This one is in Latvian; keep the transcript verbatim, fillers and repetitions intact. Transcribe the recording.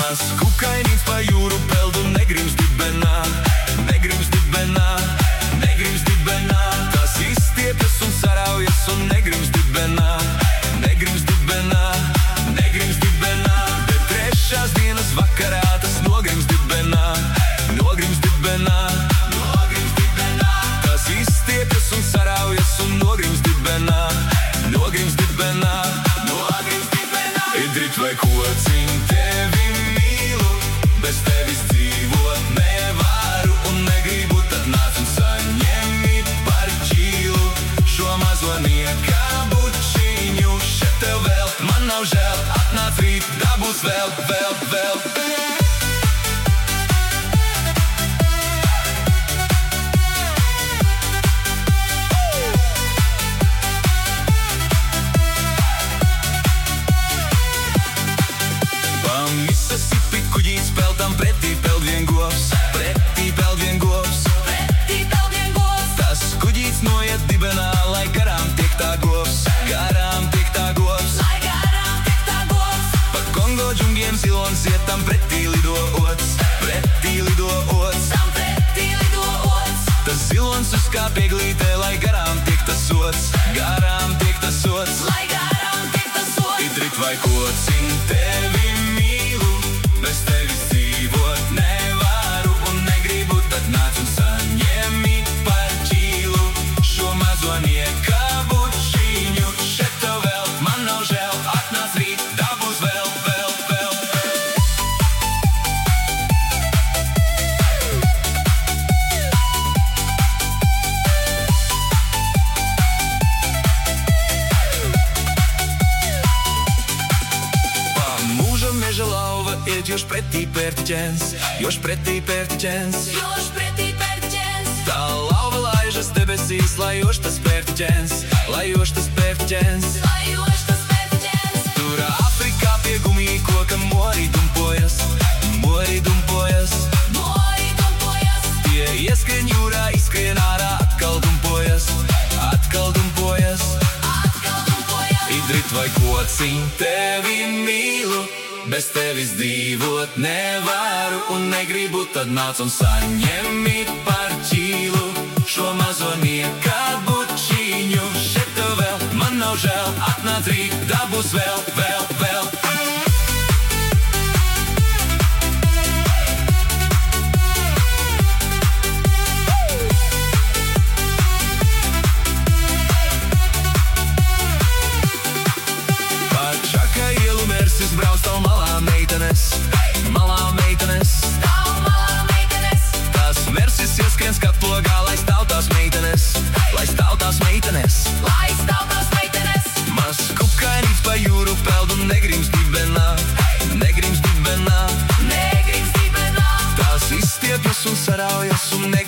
Maz kukainīts pa jūru peld un negrimst dibenā, negrimst dibenā, negrimst dibenā. Tas izstiepjas un saraujas un negrimst dibenā, negrimst dibenā, negrimst dibenā. Bet trešās dienas vakarā tas nogrimst dibenā, nogrimst dibenā, nogrimst dibenā. Tas izstiepjas un saraujas un nogrimst dibenā, nogrimst dibenā, nogrimst dibenā. Idrit vai kociņ, tevi mīlu, bez tevis dzīvot nevaru un negribu, tad nāc un saņem par ķīlu šo mazo niekabučiņu. Šeit tev vēl, man nav žēl, atnāc rīt, dabūs vēl, vēl, vēl. Mississippi kuģīts peldam pretī peld vien govs, pretī peld vien govs, pretī peld vien govs. Tas kuģīts noiet dibenā, lai garām tiek tā govs, garām tiek tā govs, lai garām tiek tā govs. Pa Kongo džungļiem zilons iet, tam pretī lido ots, pretī lido ots, tam pretī lido ots. Tas zilons uzkāp ieglītē, lai garām tiek tas ots, garām tiek tas ots, lai garām tiek tas ots. Idrit vai kociņ, tevi mīlu, bez tevis dzīvot nevaru un negribu, tad nāc un saņem par ķīlu šo mazo niekabučiņu. Šeit tev vēl, man nav žēl, atnāc rīt, dabūs vēl, vēl, vēl. Pa mūžam meža lauva iet, još pretī pērtiķens, još pretī pērtiķens, još pretī pērtiķens. Tā lauva laižas debesīs, lai još tas pērtiķens, lai još tas pērtiķens, lai još tas pērtiķens. Tur Afrikā pie gumija koka mori dumpojas, mori dumpojas, mori dumpojas. Tie ieskrien jūrā, izskrien ārā, atkal dumpojas, atkal dumpojas, atkal dumpojas. Idrit vai kociņ, tevi mīlu, bez tevis dzīvot nevaru un negribu, tad nāc un saņem par ķīlu šo mazo niekabučiņu. Šeit tev vēl, man nav žēl, atnāc rīt, dabūs vēl, vēl, vēl. Brauc tāl malā meitenes, malā meitenes, tāl malā meitenes. Tās mersis ieskrien skatplogā, lai stāv tās meitenes, lai stāv tās meitenes, lai stāv tās meitenes. Maz kukainīts pa jūru peld un negrimst dibenā, negrimst dibenā, negrimst dibenā. Tās izstiepjas un saraujas un negrimst